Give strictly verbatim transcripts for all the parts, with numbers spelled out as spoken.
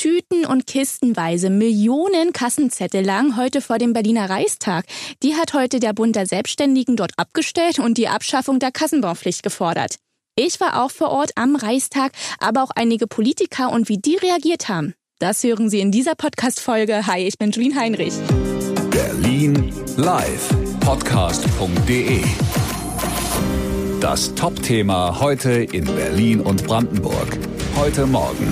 Tüten und kistenweise, Millionen Kassenzettel lagen heute vor dem Berliner Reichstag. Die hat heute der Bund der Selbstständigen dort abgestellt und die Abschaffung der Kassenbonpflicht gefordert. Ich war auch vor Ort am Reichstag, aber auch einige Politiker und wie die reagiert haben. Das hören Sie in dieser Podcast-Folge. Hi, ich bin Julien Heinrich. Berlin live, podcast punkt de. Das Top-Thema heute in Berlin und Brandenburg. Heute Morgen.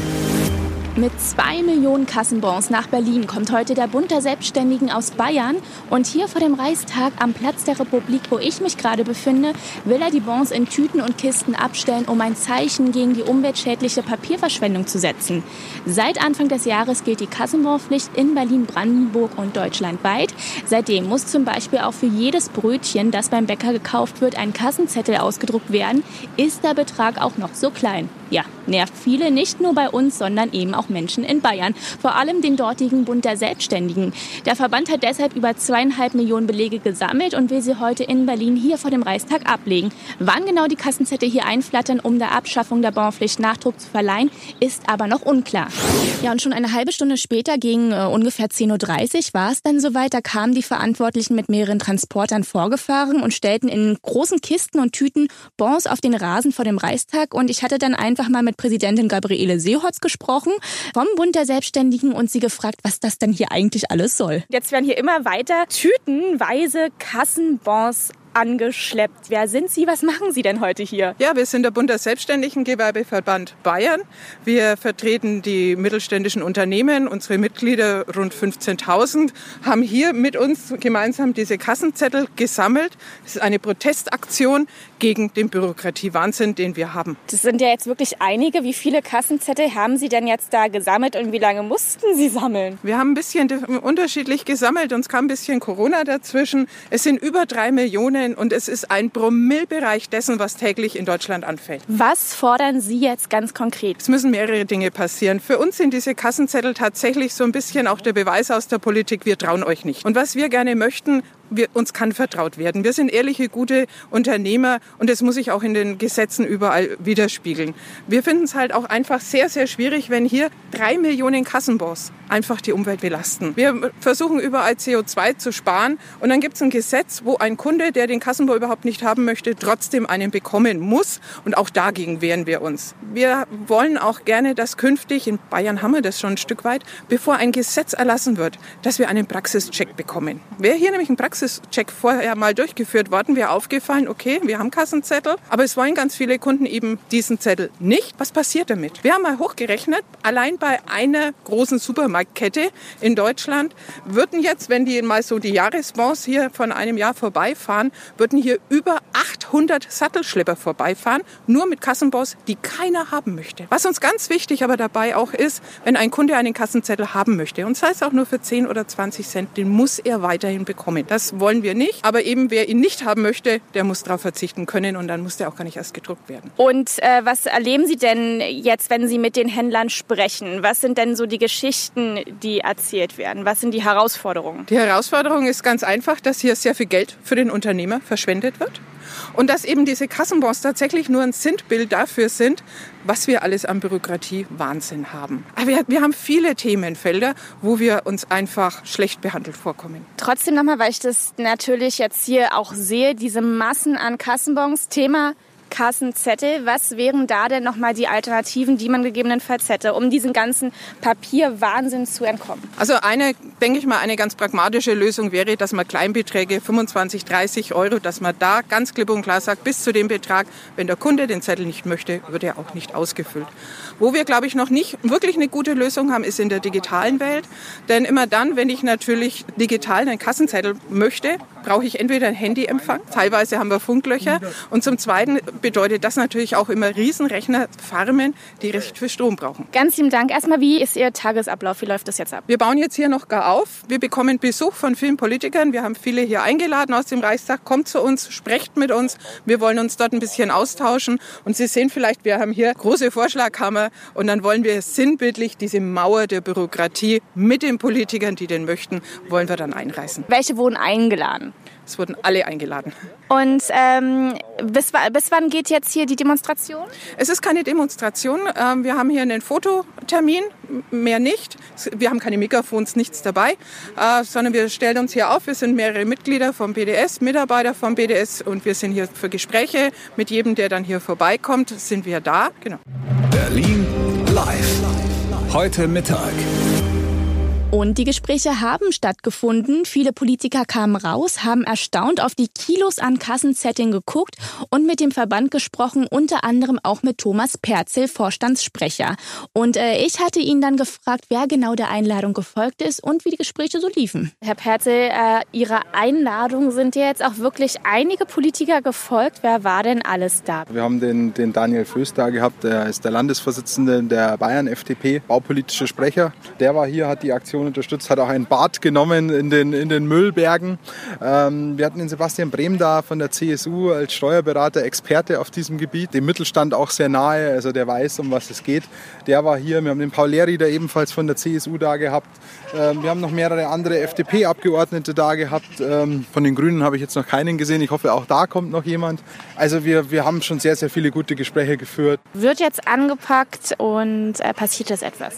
Mit zwei Millionen Kassenbons nach Berlin kommt heute der Bund der Selbstständigen aus Bayern. Und hier vor dem Reichstag am Platz der Republik, wo ich mich gerade befinde, will er die Bons in Tüten und Kisten abstellen, um ein Zeichen gegen die umweltschädliche Papierverschwendung zu setzen. Seit Anfang des Jahres gilt die Kassenbonpflicht in Berlin, Brandenburg und deutschlandweit. Seitdem muss zum Beispiel auch für jedes Brötchen, das beim Bäcker gekauft wird, ein Kassenzettel ausgedruckt werden. Ist der Betrag auch noch so klein? Ja, nervt viele, nicht nur bei uns, sondern eben auch Menschen in Bayern. Vor allem den dortigen Bund der Selbstständigen. Der Verband hat deshalb über zweieinhalb Millionen Belege gesammelt und will sie heute in Berlin hier vor dem Reichstag ablegen. Wann genau die Kassenzettel hier einflattern, um der Abschaffung der Bonpflicht Nachdruck zu verleihen, ist aber noch unklar. Ja, und schon eine halbe Stunde später, gegen äh, ungefähr zehn Uhr dreißig, war es dann soweit. Da kamen die Verantwortlichen mit mehreren Transportern vorgefahren und stellten in großen Kisten und Tüten Bons auf den Rasen vor dem Reichstag. Und ich hatte dann einfach mal mit Präsidentin Gabriele Seehorst gesprochen vom Bund der Selbstständigen und sie gefragt, was das denn hier eigentlich alles soll. Jetzt werden hier immer weiter tütenweise Kassenbons angeschleppt. Wer sind Sie? Was machen Sie denn heute hier? Ja, wir sind der Bund der Selbstständigen Gewerbeverband Bayern. Wir vertreten die mittelständischen Unternehmen. Unsere Mitglieder, rund fünfzehntausend, haben hier mit uns gemeinsam diese Kassenzettel gesammelt. Das ist eine Protestaktion gegen den Bürokratiewahnsinn, den wir haben. Das sind ja jetzt wirklich einige. Wie viele Kassenzettel haben Sie denn jetzt da gesammelt und wie lange mussten Sie sammeln? Wir haben ein bisschen unterschiedlich gesammelt. Uns kam ein bisschen Corona dazwischen. Es sind über drei Millionen. Und es ist ein Promillebereich dessen, was täglich in Deutschland anfällt. Was fordern Sie jetzt ganz konkret? Es müssen mehrere Dinge passieren. Für uns sind diese Kassenzettel tatsächlich so ein bisschen auch der Beweis aus der Politik, wir trauen euch nicht. Und was wir gerne möchten, wir, uns kann vertraut werden. Wir sind ehrliche, gute Unternehmer und das muss sich auch in den Gesetzen überall widerspiegeln. Wir finden es halt auch einfach sehr, sehr schwierig, wenn hier drei Millionen Kassenbons einfach die Umwelt belasten. Wir versuchen überall C O zwei zu sparen und dann gibt es ein Gesetz, wo ein Kunde, der den Kassenbon überhaupt nicht haben möchte, trotzdem einen bekommen muss und auch dagegen wehren wir uns. Wir wollen auch gerne, dass künftig, in Bayern haben wir das schon ein Stück weit, bevor ein Gesetz erlassen wird, dass wir einen Praxischeck bekommen. Wäre hier nämlich ein Praxischeck vorher mal durchgeführt worden, wäre aufgefallen, okay, wir haben Kassenzettel, aber es wollen ganz viele Kunden eben diesen Zettel nicht. Was passiert damit? Wir haben mal hochgerechnet, allein bei einer großen Supermarktkette in Deutschland würden jetzt, wenn die mal so die Jahresbons hier von einem Jahr vorbeifahren, würden hier über achthundert Sattelschlepper vorbeifahren, nur mit Kassenbons, die keiner haben möchte. Was uns ganz wichtig aber dabei auch ist, wenn ein Kunde einen Kassenzettel haben möchte, und sei es auch nur für zehn oder zwanzig Cent, den muss er weiterhin bekommen. Das wollen wir nicht, aber eben wer ihn nicht haben möchte, der muss darauf verzichten können und dann muss der auch gar nicht erst gedruckt werden. Und äh, was erleben Sie denn jetzt, wenn Sie mit den Händlern sprechen? Was sind denn so die Geschichten, die erzählt werden? Was sind die Herausforderungen? Die Herausforderung ist ganz einfach, dass hier sehr viel Geld für den Unternehmer verschwendet wird und dass eben diese Kassenbons tatsächlich nur ein Sinnbild dafür sind, was wir alles an Bürokratie-Wahnsinn haben. Aber wir, wir haben viele Themenfelder, wo wir uns einfach schlecht behandelt vorkommen. Trotzdem nochmal, weil ich das natürlich jetzt hier auch sehe, diese Massen an Kassenbons, Thema Kassenzettel. Was wären da denn nochmal die Alternativen, die man gegebenenfalls hätte, um diesen ganzen Papierwahnsinn zu entkommen? Also eine, denke ich mal, eine ganz pragmatische Lösung wäre, dass man Kleinbeträge, fünfundzwanzig, dreißig Euro, dass man da ganz klipp und klar sagt, bis zu dem Betrag, wenn der Kunde den Zettel nicht möchte, wird er auch nicht ausgefüllt. Wo wir, glaube ich, noch nicht wirklich eine gute Lösung haben, ist in der digitalen Welt. Denn immer dann, wenn ich natürlich digital einen Kassenzettel möchte, brauche ich entweder einen Handyempfang, teilweise haben wir Funklöcher, und zum Zweiten bedeutet das natürlich auch immer Riesenrechnerfarmen, die recht viel Strom brauchen. Ganz lieben Dank. Erstmal, wie ist Ihr Tagesablauf? Wie läuft das jetzt ab? Wir bauen jetzt hier noch gar auf. Wir bekommen Besuch von vielen Politikern. Wir haben viele hier eingeladen aus dem Reichstag. Kommt zu uns, sprecht mit uns. Wir wollen uns dort ein bisschen austauschen. Und Sie sehen vielleicht, wir haben hier große Vorschlaghammer. Und dann wollen wir sinnbildlich diese Mauer der Bürokratie mit den Politikern, die den möchten, wollen wir dann einreißen. Welche wurden eingeladen? Es wurden alle eingeladen. Und ähm, bis, bis wann geht jetzt hier die Demonstration? Es ist keine Demonstration. Wir haben hier einen Fototermin, mehr nicht. Wir haben keine Megafons, nichts dabei, sondern wir stellen uns hier auf. Wir sind mehrere Mitglieder vom B D S, Mitarbeiter vom B D S und wir sind hier für Gespräche. Mit jedem, der dann hier vorbeikommt, sind wir da. Genau. Berlin live. Heute Mittag. Und die Gespräche haben stattgefunden. Viele Politiker kamen raus, haben erstaunt auf die Kilos an Kassenzetteln geguckt und mit dem Verband gesprochen, unter anderem auch mit Thomas Perzel, Vorstandssprecher. Und äh, ich hatte ihn dann gefragt, wer genau der Einladung gefolgt ist und wie die Gespräche so liefen. Herr Perzel, äh, Ihrer Einladung sind ja jetzt auch wirklich einige Politiker gefolgt. Wer war denn alles da? Wir haben den, den Daniel Föß da gehabt, der ist der Landesvorsitzende der Bayern F D P, baupolitische Sprecher. Der war hier, hat die Aktion unterstützt, hat auch ein Bad genommen in den, in den Müllbergen. Ähm, wir hatten den Sebastian Brehm da von der C S U als Steuerberater, Experte auf diesem Gebiet, dem Mittelstand auch sehr nahe, also der weiß, um was es geht. Der war hier. Wir haben den Paul Lehrieder ebenfalls von der C S U da gehabt. Ähm, wir haben noch mehrere andere F D P-Abgeordnete da gehabt. Ähm, von den Grünen habe ich jetzt noch keinen gesehen. Ich hoffe, auch da kommt noch jemand. Also wir, wir haben schon sehr, sehr viele gute Gespräche geführt. Wird jetzt angepackt und äh, passiert das etwas?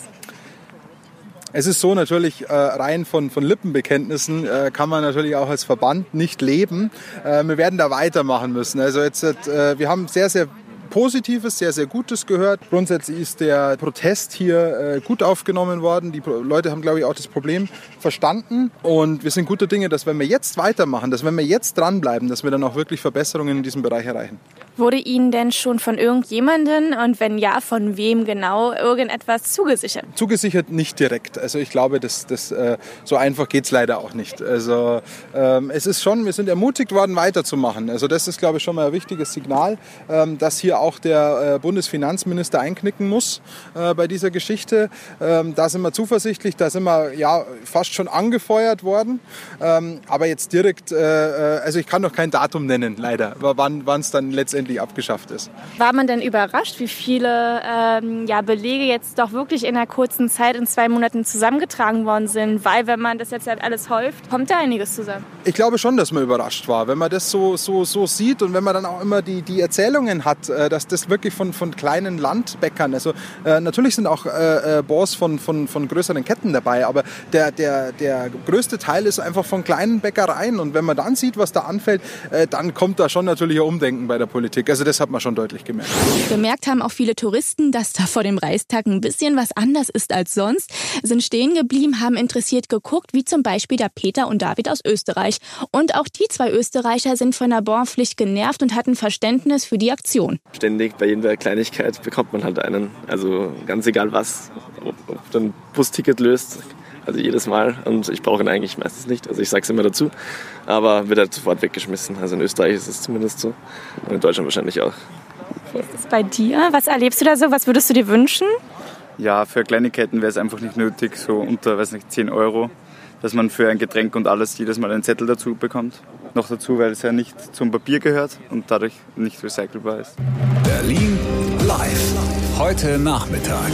Es ist so, natürlich äh, rein von, von Lippenbekenntnissen äh, kann man natürlich auch als Verband nicht leben. Äh, wir werden da weitermachen müssen. Also jetzt, äh, wir haben sehr, sehr Positives, sehr, sehr Gutes gehört. Grundsätzlich ist der Protest hier äh, gut aufgenommen worden. Die Leute haben, glaube ich, auch das Problem verstanden. Und wir sind guter Dinge, dass wenn wir jetzt weitermachen, dass wenn wir jetzt dranbleiben, dass wir dann auch wirklich Verbesserungen in diesem Bereich erreichen. Wurde Ihnen denn schon von irgendjemandem und wenn ja, von wem genau irgendetwas zugesichert? Zugesichert nicht direkt. Also ich glaube, das, das, äh, so einfach geht es leider auch nicht. Also ähm, es ist schon, wir sind ermutigt worden, weiterzumachen. Also das ist, glaube ich, schon mal ein wichtiges Signal, ähm, dass hier auch der äh, Bundesfinanzminister einknicken muss äh, bei dieser Geschichte. Ähm, da sind wir zuversichtlich, da sind wir ja fast schon angefeuert worden. Ähm, aber jetzt direkt, äh, also ich kann noch kein Datum nennen, leider, wann es dann letztendlich abgeschafft ist. War man denn überrascht, wie viele ähm, ja, Belege jetzt doch wirklich in einer kurzen Zeit, in zwei Monaten zusammengetragen worden sind? Weil, wenn man das jetzt halt alles häuft, kommt da einiges zusammen. Ich glaube schon, dass man überrascht war. Wenn man das so, so, so sieht und wenn man dann auch immer die, die Erzählungen hat, äh, dass das wirklich von, von kleinen Landbäckern, also äh, natürlich sind auch äh, Bons von, von, von größeren Ketten dabei, aber der, der, der größte Teil ist einfach von kleinen Bäckereien. Und wenn man dann sieht, was da anfällt, äh, dann kommt da schon natürlich ein Umdenken bei der Politik. Also das hat man schon deutlich gemerkt. Bemerkt haben auch viele Touristen, dass da vor dem Reichstag ein bisschen was anders ist als sonst. Sind stehen geblieben, haben interessiert geguckt, wie zum Beispiel der Peter und David aus Österreich. Und auch die zwei Österreicher sind von der Bonpflicht genervt und hatten Verständnis für die Aktion. Ständig bei jeder Kleinigkeit bekommt man halt einen. Also ganz egal was, ob, ob du ein Busticket löst. Also jedes Mal. Und ich brauche ihn eigentlich meistens nicht. Also ich sage es immer dazu. Aber wird halt sofort weggeschmissen. Also in Österreich ist es zumindest so. Und in Deutschland wahrscheinlich auch. Wie ist es bei dir? Was erlebst du da so? Was würdest du dir wünschen? Ja, für Kleinigkeiten wäre es einfach nicht nötig. So unter, weiß nicht, zehn Euro. Dass man für ein Getränk und alles jedes Mal einen Zettel dazu bekommt. Noch dazu, weil es ja nicht zum Papier gehört und dadurch nicht recycelbar ist. Berlin live. Heute Nachmittag.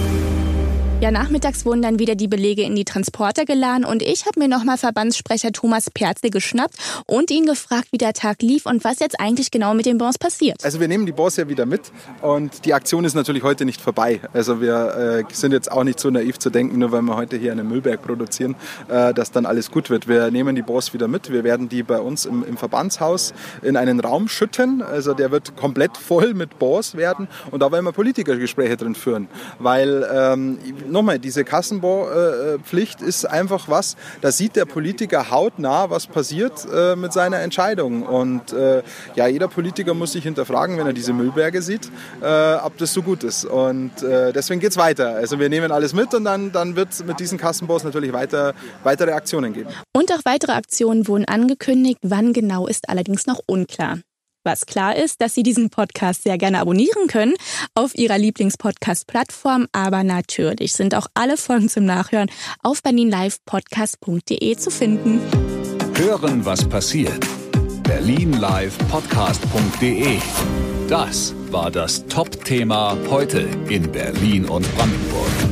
Ja, nachmittags wurden dann wieder die Belege in die Transporter geladen und ich habe mir nochmal Verbandssprecher Thomas Perzel geschnappt und ihn gefragt, wie der Tag lief und was jetzt eigentlich genau mit den Bons passiert. Also wir nehmen die Bons ja wieder mit und die Aktion ist natürlich heute nicht vorbei. Also wir äh, sind jetzt auch nicht so naiv zu denken, nur weil wir heute hier einen Müllberg produzieren, äh, dass dann alles gut wird. Wir nehmen die Bons wieder mit, wir werden die bei uns im, im Verbandshaus in einen Raum schütten. Also der wird komplett voll mit Bons werden und da wollen wir Politikergespräche drin führen, weil ähm, nochmal, diese Kassenbonpflicht ist einfach was, da sieht der Politiker hautnah, was passiert äh, mit seiner Entscheidung. Und äh, ja, jeder Politiker muss sich hinterfragen, wenn er diese Müllberge sieht, äh, ob das so gut ist. Und äh, deswegen geht es weiter. Also wir nehmen alles mit und dann, dann wird es mit diesen Kassenbons natürlich weiter, weitere Aktionen geben. Und auch weitere Aktionen wurden angekündigt. Wann genau ist allerdings noch unklar. Was klar ist, dass Sie diesen Podcast sehr gerne abonnieren können auf Ihrer Lieblingspodcast-Plattform. Aber natürlich sind auch alle Folgen zum Nachhören auf berlin live podcast punkt de zu finden. Hören, was passiert. berlin live podcast punkt de. Das war das Top-Thema heute in Berlin und Brandenburg.